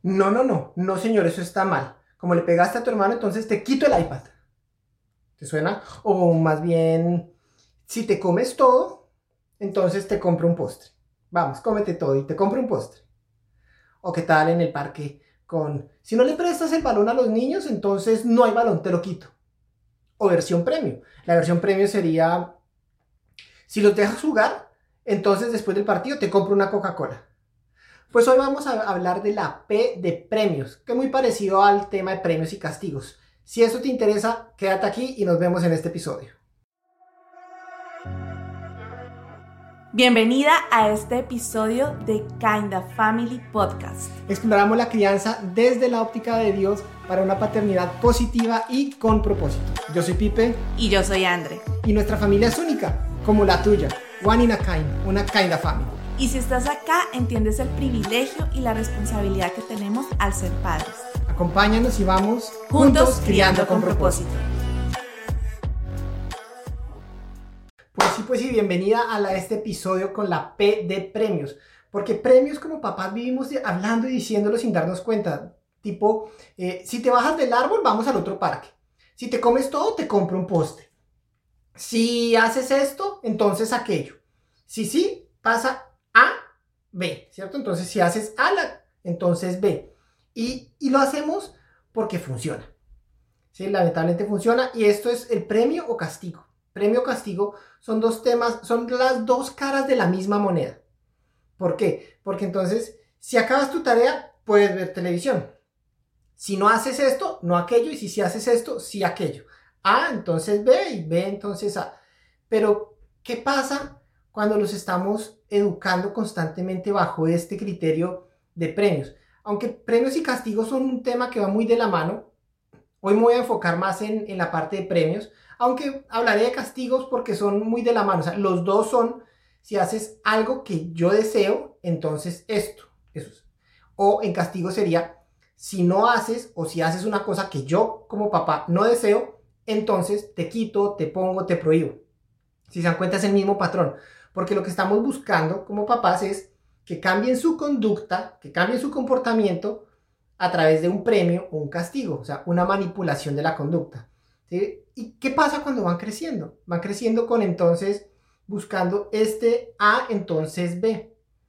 No, señor, eso está mal. Como le pegaste a tu hermano, entonces te quito el iPad. ¿Te suena? O más bien, si te comes todo, entonces te compro un postre. Vamos, cómete todo y te compro un postre. O qué tal en el parque si no le prestas el balón a los niños, entonces no hay balón, te lo quito. O versión premio. La versión premio sería, si los dejas jugar, entonces después del partido te compro una Coca-Cola. Pues hoy vamos a hablar de la P de premios, que es muy parecido al tema de premios y castigos. Si eso te interesa, quédate aquí y nos vemos en este episodio. Bienvenida a este episodio de Kinda Family Podcast. Exploramos la crianza desde la óptica de Dios para una paternidad positiva y con propósito. Yo soy Pipe. Y yo soy Andre. Y nuestra familia es única, como la tuya. One in a kind, una Kinda Family. Y si estás acá, entiendes el privilegio y la responsabilidad que tenemos al ser padres. Acompáñanos y vamos juntos criando con propósito. Pues sí, bienvenida a este episodio con la P de premios. Porque premios como papás vivimos hablando y diciéndolo sin darnos cuenta. Tipo, si te bajas del árbol, vamos al otro parque. Si te comes todo, te compro un postre. Si haces esto, entonces aquello. Si sí, pasa A, B, ¿cierto? Entonces, si haces A, entonces B. Y lo hacemos porque funciona. ¿Sí? Lamentablemente funciona. Y esto es el premio o castigo. Premio o castigo son dos temas, son las dos caras de la misma moneda. ¿Por qué? Porque entonces, si acabas tu tarea, puedes ver televisión. Si no haces esto, no aquello. Y si haces esto, sí aquello. A, entonces B, y B, entonces A. Pero, ¿qué pasa cuando los estamos educando constantemente bajo este criterio de premios? Aunque premios y castigos son un tema que va muy de la mano, hoy me voy a enfocar más en la parte de premios, aunque hablaré de castigos porque son muy de la mano. O sea, los dos son, si haces algo que yo deseo, entonces esto. Eso es. O en castigo sería, si no haces o si haces una cosa que yo como papá no deseo, entonces te quito, te pongo, te prohíbo. Si se dan cuenta es el mismo patrón. Porque lo que estamos buscando como papás es que cambien su conducta, que cambien su comportamiento a través de un premio o un castigo. O sea, una manipulación de la conducta. ¿Sí? ¿Y qué pasa cuando van creciendo? Van creciendo con entonces buscando este A, entonces B.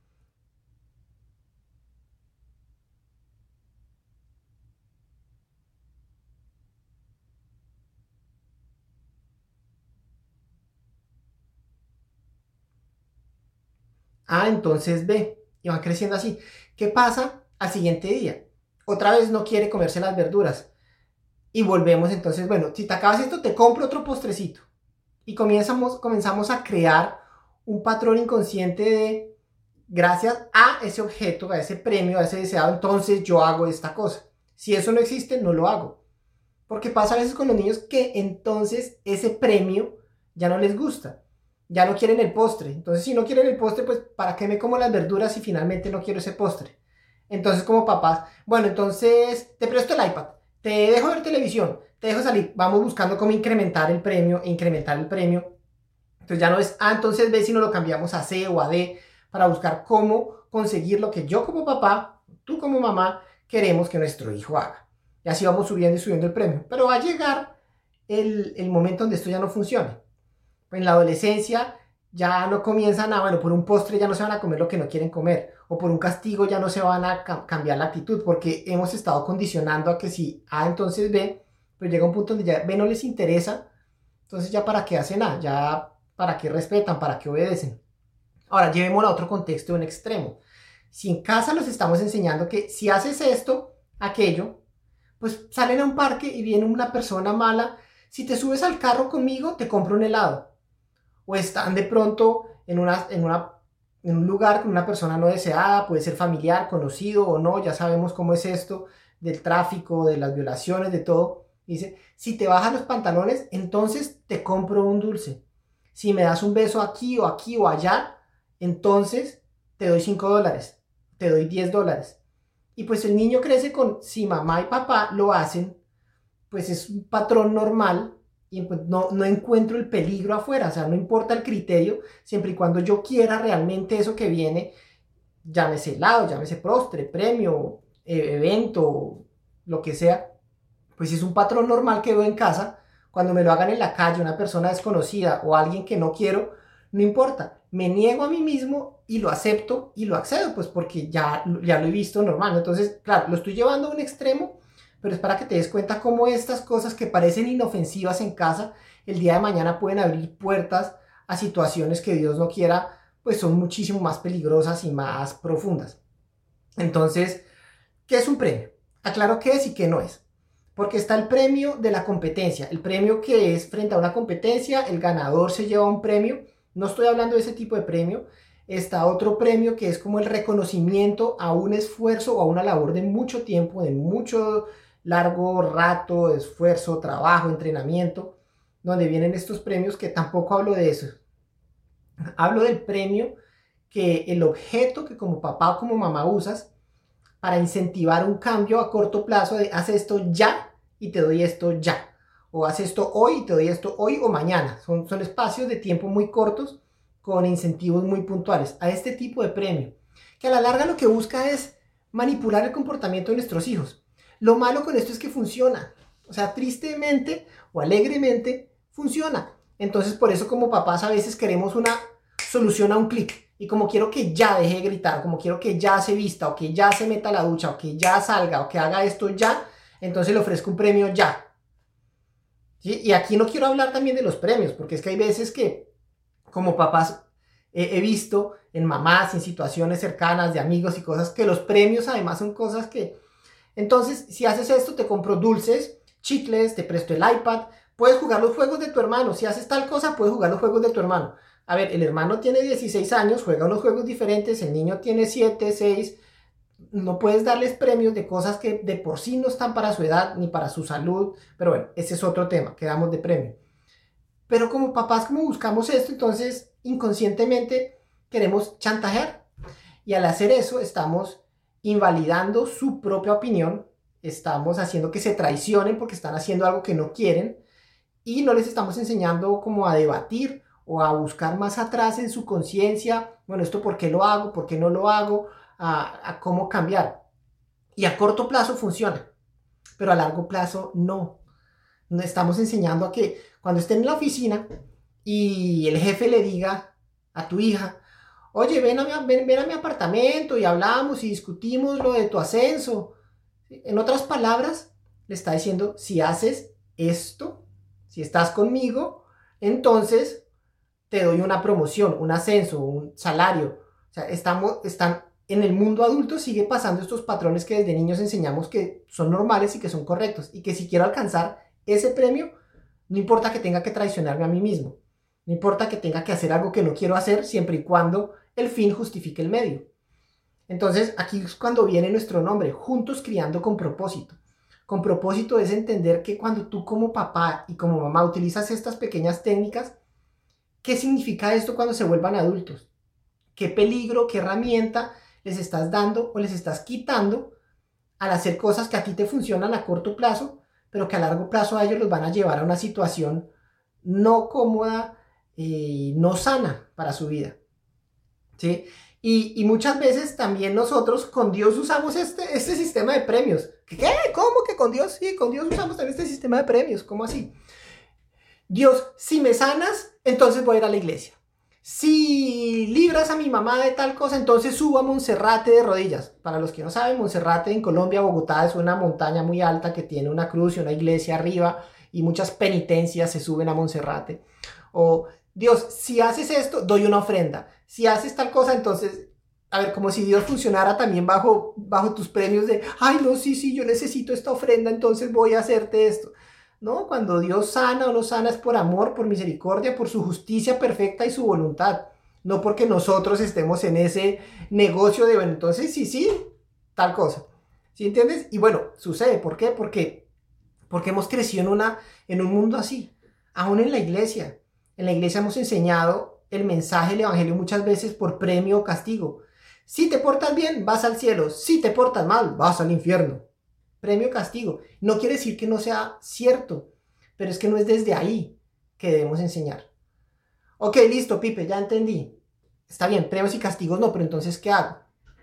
A, entonces B. Y van creciendo así. ¿Qué pasa al siguiente día? Otra vez no quiere comerse las verduras. Y volvemos entonces, bueno, si te acabas esto, te compro otro postrecito. Y comenzamos a crear un patrón inconsciente de, gracias a ese objeto, a ese premio, a ese deseado, entonces yo hago esta cosa. Si eso no existe, no lo hago. Porque pasa a veces con los niños que entonces ese premio ya no les gusta. Ya no quieren el postre. Entonces, si no quieren el postre, pues ¿para qué me como las verduras si finalmente no quiero ese postre? Entonces, como papás, bueno, entonces te presto el iPad. Te dejo ver televisión, te dejo salir. Vamos buscando cómo incrementar el premio e incrementar el premio. Entonces ya no es A, entonces B, sino lo cambiamos a C o a D para buscar cómo conseguir lo que yo como papá, tú como mamá, queremos que nuestro hijo haga. Y así vamos subiendo y subiendo el premio. Pero va a llegar el momento donde esto ya no funcione. En la adolescencia ya no comienzan bueno, por un postre ya no se van a comer lo que no quieren comer, o por un castigo ya no se van a cambiar la actitud, porque hemos estado condicionando a que si A, entonces B, pero llega un punto donde ya B no les interesa, entonces ya para qué hacen A, ya para qué respetan, para qué obedecen. Ahora, llevémoslo a otro contexto, un extremo. Si en casa los estamos enseñando que si haces esto, aquello, pues salen a un parque y viene una persona mala, si te subes al carro conmigo, te compro un helado. O están de pronto en un lugar con una persona no deseada, puede ser familiar, conocido o no, ya sabemos cómo es esto del tráfico, de las violaciones, de todo. Dice, si te bajas los pantalones, entonces te compro un dulce. Si me das un beso aquí o allá, entonces te doy $5, te doy $10. Y pues el niño crece con, si mamá y papá lo hacen, pues es un patrón normal. Y pues no encuentro el peligro afuera, o sea, no importa el criterio, siempre y cuando yo quiera realmente eso que viene, llámese helado, llámese postre, premio, evento, lo que sea, pues si es un patrón normal que veo en casa, cuando me lo hagan en la calle, una persona desconocida o alguien que no quiero, no importa, me niego a mí mismo y lo acepto y lo accedo, pues porque ya lo he visto normal. Entonces, claro, lo estoy llevando a un extremo, pero es para que te des cuenta cómo estas cosas que parecen inofensivas en casa, el día de mañana pueden abrir puertas a situaciones que Dios no quiera, pues son muchísimo más peligrosas y más profundas. Entonces, ¿qué es un premio? Aclaro qué es y qué no es. Porque está el premio de la competencia, el premio que es frente a una competencia, el ganador se lleva un premio. No estoy hablando de ese tipo de premio. Está otro premio que es como el reconocimiento a un esfuerzo o a una labor de mucho tiempo, de mucho largo rato, de esfuerzo, trabajo, entrenamiento, donde vienen estos premios que tampoco hablo de eso. Hablo del premio que el objeto que como papá o como mamá usas para incentivar un cambio a corto plazo de haz esto ya y te doy esto ya. O haz esto hoy y te doy esto hoy o mañana. Son espacios de tiempo muy cortos con incentivos muy puntuales a este tipo de premio, que a la larga lo que busca es manipular el comportamiento de nuestros hijos. Lo malo con esto es que funciona. O sea, tristemente o alegremente funciona. Entonces, por eso como papás a veces queremos una solución a un clic. Y como quiero que ya deje de gritar, como quiero que ya se vista, o que ya se meta a la ducha, o que ya salga, o que haga esto ya, entonces le ofrezco un premio ya. ¿Sí? Y aquí no quiero hablar también de los premios, porque es que hay veces que como papás he visto en mamás, en situaciones cercanas de amigos y cosas, que los premios además son cosas que... Entonces, si haces esto, te compro dulces, chicles, te presto el iPad, puedes jugar los juegos de tu hermano. Si haces tal cosa, puedes jugar los juegos de tu hermano. A ver, el hermano tiene 16 años, juega unos juegos diferentes, el niño tiene 7, 6. No puedes darles premios de cosas que de por sí no están para su edad ni para su salud. Pero bueno, ese es otro tema, quedamos de premio. Pero como papás, como buscamos esto, entonces inconscientemente queremos chantajear. Y al hacer eso estamos invalidando su propia opinión, estamos haciendo que se traicionen porque están haciendo algo que no quieren y no les estamos enseñando como a debatir o a buscar más atrás en su conciencia, bueno, esto por qué lo hago, por qué no lo hago, a cómo cambiar. Y a corto plazo funciona, pero a largo plazo no. No estamos enseñando a que cuando estén en la oficina y el jefe le diga a tu hija, oye, ven a mi apartamento y hablamos y discutimos lo de tu ascenso. En otras palabras, le está diciendo, si haces esto, si estás conmigo, entonces te doy una promoción, un ascenso, un salario. O sea, están en el mundo adulto sigue pasando estos patrones que desde niños enseñamos que son normales y que son correctos. Y que si quiero alcanzar ese premio, no importa que tenga que traicionarme a mí mismo. No importa que tenga que hacer algo que no quiero hacer, siempre y cuando el fin justifique el medio. Entonces, aquí es cuando viene nuestro nombre, Juntos Criando con Propósito. Con propósito es entender que cuando tú como papá y como mamá utilizas estas pequeñas técnicas, ¿qué significa esto cuando se vuelvan adultos? ¿Qué peligro, qué herramienta les estás dando o les estás quitando al hacer cosas que a ti te funcionan a corto plazo, pero que a largo plazo a ellos los van a llevar a una situación no cómoda, no sana para su vida? ¿Sí? Y muchas veces también nosotros con Dios usamos este sistema de premios. ¿Qué? ¿Cómo que con Dios? Sí, con Dios usamos también este sistema de premios. ¿Cómo así? Dios, si me sanas, entonces voy a ir a la iglesia. Si libras a mi mamá de tal cosa, entonces subo a Monserrate de rodillas. Para los que no saben, Monserrate en Colombia, Bogotá, es una montaña muy alta que tiene una cruz y una iglesia arriba y muchas penitencias se suben a Monserrate. O Dios, si haces esto, doy una ofrenda. Si haces tal cosa, entonces, a ver, como si Dios funcionara también bajo tus premios de, ay, no, sí, yo necesito esta ofrenda, entonces voy a hacerte esto. No, cuando Dios sana o no sana es por amor, por misericordia, por su justicia perfecta y su voluntad. No porque nosotros estemos en ese negocio de, bueno, entonces sí, tal cosa. ¿Sí entiendes? Y bueno, sucede. ¿Por qué? Porque hemos crecido en un mundo así. Aún en la iglesia. En la iglesia hemos enseñado el mensaje del evangelio muchas veces por premio o castigo. Si te portas bien, vas al cielo. Si te portas mal, vas al infierno. Premio castigo. No quiere decir que no sea cierto, pero es que no es desde ahí que debemos enseñar. Ok, listo, Pipe, ya entendí. Está bien, premios y castigos no, pero entonces, ¿qué hago?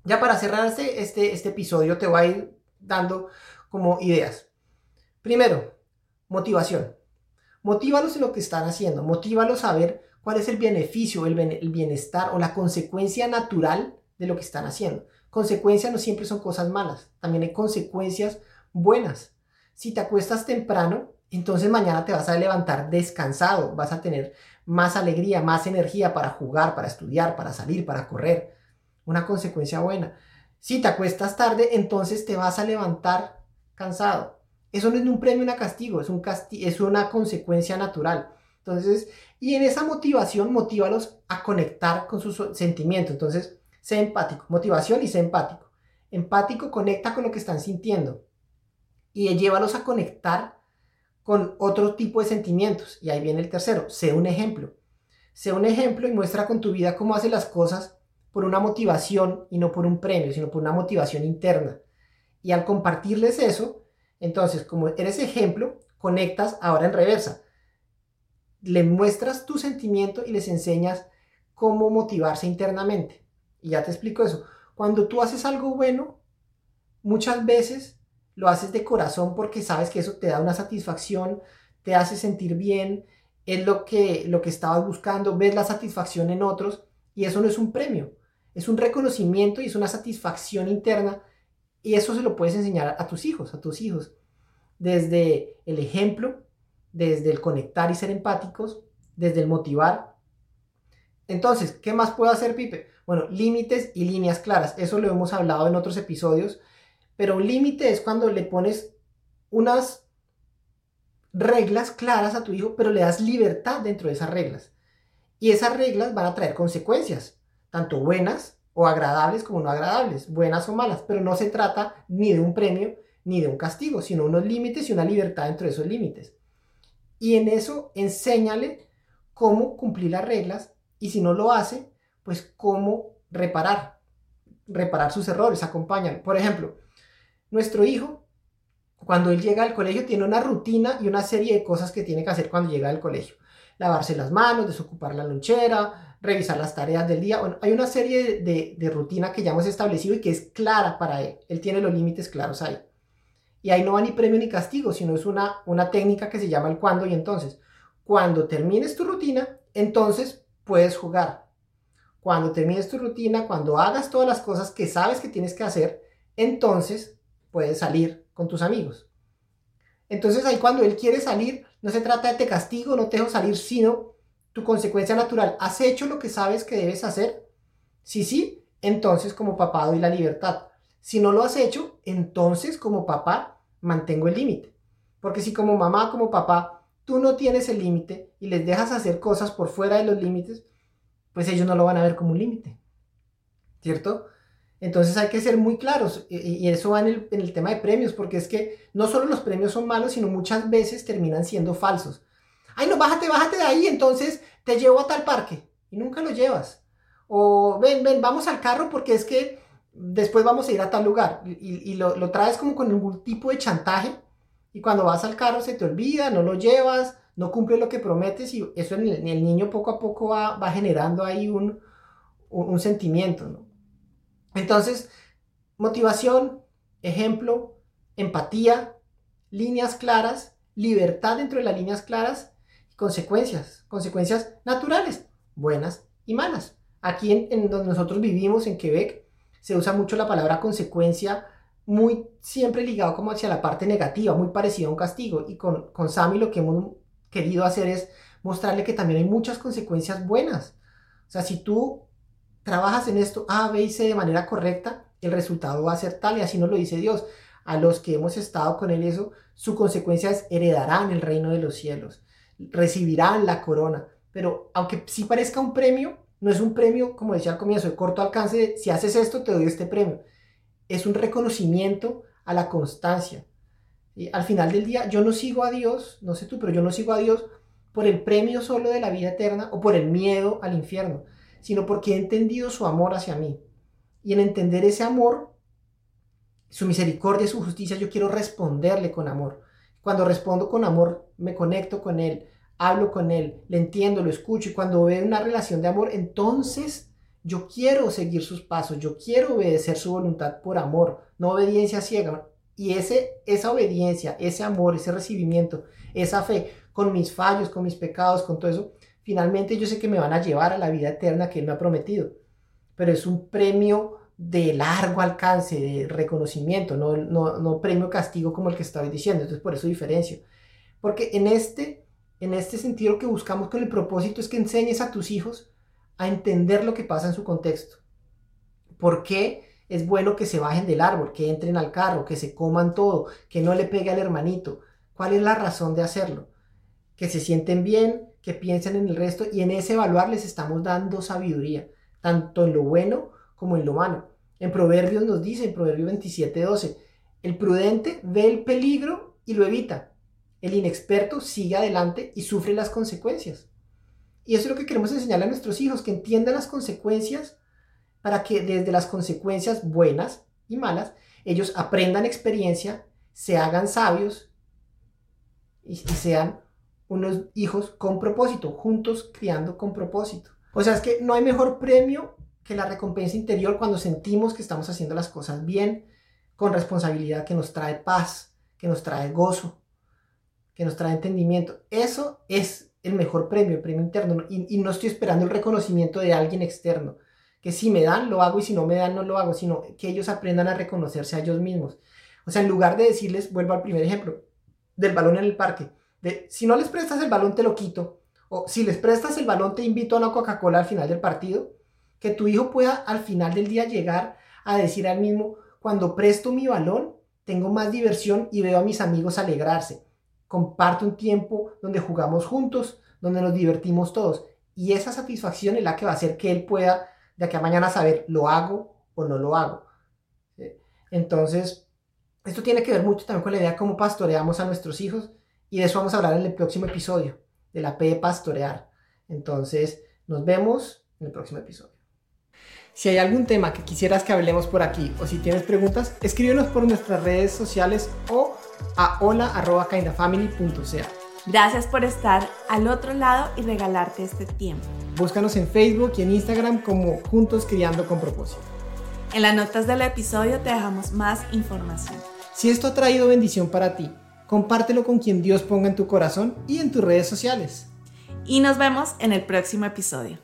Ya para cerrar este episodio te voy a ir dando como ideas. Primero, motivación. Motívalos en lo que están haciendo. Motívalos a ver cuál es el beneficio, el bienestar o la consecuencia natural de lo que están haciendo. Consecuencias no siempre son cosas malas. También hay consecuencias buenas. Si te acuestas temprano, entonces mañana te vas a levantar descansado. Vas a tener más alegría, más energía para jugar, para estudiar, para salir, para correr. Una consecuencia buena. Si te acuestas tarde, entonces te vas a levantar cansado. Eso no es un premio, un castigo, es una consecuencia natural. Entonces, y en esa motivación, motívalos a conectar con sus sentimientos. Entonces, sé empático, motivación y sé empático. Empático, conecta con lo que están sintiendo y llévalos a conectar con otro tipo de sentimientos. Y ahí viene el tercero, sé un ejemplo. Sé un ejemplo y muestra con tu vida cómo haces las cosas por una motivación y no por un premio, sino por una motivación interna. Y al compartirles eso, entonces, como eres ejemplo, conectas ahora en reversa. Le muestras tu sentimiento y les enseñas cómo motivarse internamente. Y ya te explico eso. Cuando tú haces algo bueno, muchas veces lo haces de corazón porque sabes que eso te da una satisfacción, te hace sentir bien, es lo que estabas buscando, ves la satisfacción en otros y eso no es un premio, es un reconocimiento y es una satisfacción interna y eso se lo puedes enseñar a tus hijos, desde el ejemplo, desde el conectar y ser empáticos, desde el motivar. Entonces, ¿qué más puedo hacer, Pipe? Bueno, límites y líneas claras, eso lo hemos hablado en otros episodios, pero un límite es cuando le pones unas reglas claras a tu hijo, pero le das libertad dentro de esas reglas. Y esas reglas van a traer consecuencias, tanto buenas o agradables como no agradables, buenas o malas, pero no se trata ni de un premio ni de un castigo, sino unos límites y una libertad dentro de esos límites. Y en eso enséñale cómo cumplir las reglas y si no lo hace, pues cómo reparar sus errores, acompañan. Por ejemplo, nuestro hijo, cuando él llega al colegio, tiene una rutina y una serie de cosas que tiene que hacer cuando llega al colegio. Lavarse las manos, desocupar la lonchera, revisar las tareas del día. Bueno, hay una serie de rutina que ya hemos establecido y que es clara para él. Él tiene los límites claros ahí. Y ahí no va ni premio ni castigo, sino es una técnica que se llama el cuándo y entonces. Cuando termines tu rutina, entonces puedes jugar. Cuando termines tu rutina, cuando hagas todas las cosas que sabes que tienes que hacer, entonces puedes salir con tus amigos. Entonces ahí cuando él quiere salir, no se trata de te castigo, no te dejo salir, sino tu consecuencia natural. ¿Has hecho lo que sabes que debes hacer? Sí, entonces como papá doy la libertad. Si no lo has hecho, entonces como papá mantengo el límite. Porque si como mamá, como papá, tú no tienes el límite y les dejas hacer cosas por fuera de los límites, pues ellos no lo van a ver como un límite, ¿cierto? Entonces hay que ser muy claros y eso va en el tema de premios, porque es que no solo los premios son malos, sino muchas veces terminan siendo falsos. Ay, no, bájate de ahí, entonces te llevo a tal parque y nunca lo llevas. O ven, vamos al carro porque es que después vamos a ir a tal lugar y lo traes como con algún tipo de chantaje y cuando vas al carro se te olvida, no lo llevas, no cumple lo que prometes y eso en el niño poco a poco va generando ahí un sentimiento, ¿no? Entonces, motivación, ejemplo, empatía, líneas claras, libertad dentro de las líneas claras, consecuencias naturales, buenas y malas. Aquí en donde nosotros vivimos, en Quebec, se usa mucho la palabra consecuencia, muy siempre ligado como hacia la parte negativa, muy parecido a un castigo. Y con Sammy lo que hemos querido hacer es mostrarle que también hay muchas consecuencias buenas. O sea, si tú trabajas en esto A, B y C de manera correcta, el resultado va a ser tal y así nos lo dice Dios. A los que hemos estado con él eso, su consecuencia es heredarán el reino de los cielos, recibirán la corona. Pero aunque sí parezca un premio, no es un premio, como decía al comienzo, de corto alcance, de, si haces esto te doy este premio. Es un reconocimiento a la constancia. Y al final del día, yo no sigo a Dios, no sé tú, pero yo no sigo a Dios por el premio solo de la vida eterna o por el miedo al infierno, sino porque he entendido su amor hacia mí. Y en entender ese amor, su misericordia y su justicia, yo quiero responderle con amor. Cuando respondo con amor, me conecto con Él, hablo con Él, le entiendo, lo escucho. Y cuando veo una relación de amor, entonces yo quiero seguir sus pasos, yo quiero obedecer su voluntad por amor, no obediencia ciega. Y esa obediencia, ese amor, ese recibimiento, esa fe, con mis fallos, con mis pecados, con todo eso, finalmente yo sé que me van a llevar a la vida eterna que Él me ha prometido. Pero es un premio de largo alcance, de reconocimiento, no premio castigo como el que estaba diciendo. Entonces por eso diferencio. Porque en este sentido lo que buscamos con el propósito es que enseñes a tus hijos a entender lo que pasa en su contexto. ¿Por qué es bueno que se bajen del árbol, que entren al carro, que se coman todo, que no le pegue al hermanito? ¿Cuál es la razón de hacerlo? Que se sienten bien, que piensen en el resto, y en ese evaluar les estamos dando sabiduría, tanto en lo bueno como en lo malo. En Proverbios nos dice, en Proverbios 27:12, el prudente ve el peligro y lo evita. El inexperto sigue adelante y sufre las consecuencias. Y eso es lo que queremos enseñarle a nuestros hijos, que entiendan las consecuencias, para que desde las consecuencias buenas y malas, ellos aprendan experiencia, se hagan sabios y sean unos hijos con propósito, juntos criando con propósito. O sea, es que no hay mejor premio que la recompensa interior cuando sentimos que estamos haciendo las cosas bien, con responsabilidad, que nos trae paz, que nos trae gozo, que nos trae entendimiento. Eso es el mejor premio, el premio interno. Y no estoy esperando el reconocimiento de alguien externo, que si me dan, lo hago, y si no me dan, no lo hago, sino que ellos aprendan a reconocerse a ellos mismos. O sea, en lugar de decirles, vuelvo al primer ejemplo, del balón en el parque, de si no les prestas el balón te lo quito, o si les prestas el balón te invito a una Coca-Cola al final del partido, que tu hijo pueda al final del día llegar a decir al mismo, cuando presto mi balón, tengo más diversión y veo a mis amigos alegrarse. Comparto un tiempo donde jugamos juntos, donde nos divertimos todos. Y esa satisfacción es la que va a hacer que él pueda de aquí a mañana saber, ¿lo hago o no lo hago? Entonces, esto tiene que ver mucho también con la idea de cómo pastoreamos a nuestros hijos, y de eso vamos a hablar en el próximo episodio, de la P de pastorear. Entonces, nos vemos en el próximo episodio. Si hay algún tema que quisieras que hablemos por aquí, o si tienes preguntas, escríbenos por nuestras redes sociales o a hola@kindafamily.ca. Gracias por estar al otro lado y regalarte este tiempo. Búscanos en Facebook y en Instagram como Juntos Criando con Propósito. En las notas del episodio te dejamos más información. Si esto ha traído bendición para ti, compártelo con quien Dios ponga en tu corazón y en tus redes sociales. Y nos vemos en el próximo episodio.